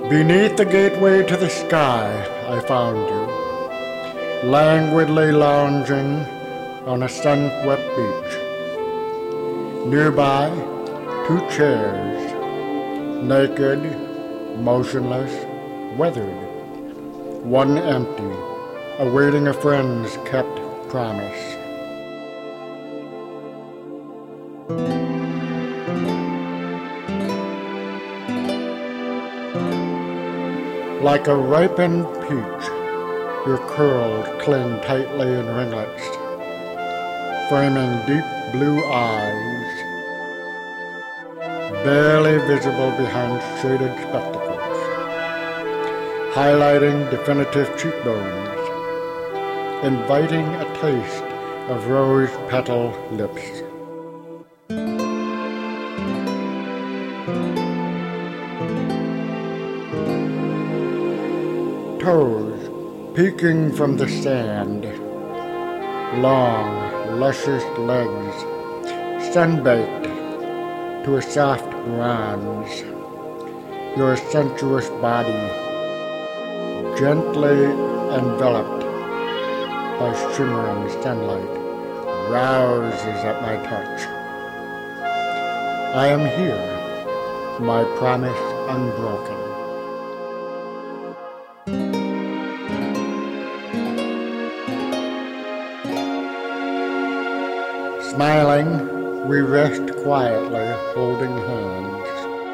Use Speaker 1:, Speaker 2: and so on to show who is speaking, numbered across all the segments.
Speaker 1: Beneath the gateway to the sky, I found you, languidly lounging on a sun-swept beach. Nearby, two chairs, naked, motionless, weathered, one empty, awaiting a friend's kept promise. Like a ripened peach, your curls cling tightly in ringlets, framing deep blue eyes, barely visible behind shaded spectacles, highlighting definitive cheekbones, inviting a taste of rose petal lips. Toes peeking from the sand, long, luscious legs, sun-baked to a soft bronze, your sensuous body gently enveloped by shimmering sunlight rouses at my touch. I am here, my promise unbroken. Smiling, we rest quietly, holding hands.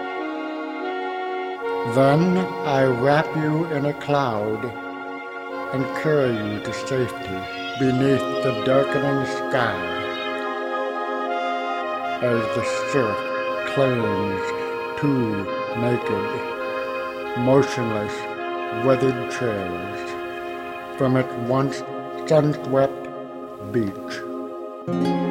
Speaker 1: Then I wrap you in a cloud and carry you to safety beneath the darkening sky as the surf claims two naked, motionless, weathered chairs from its once sun-swept beach.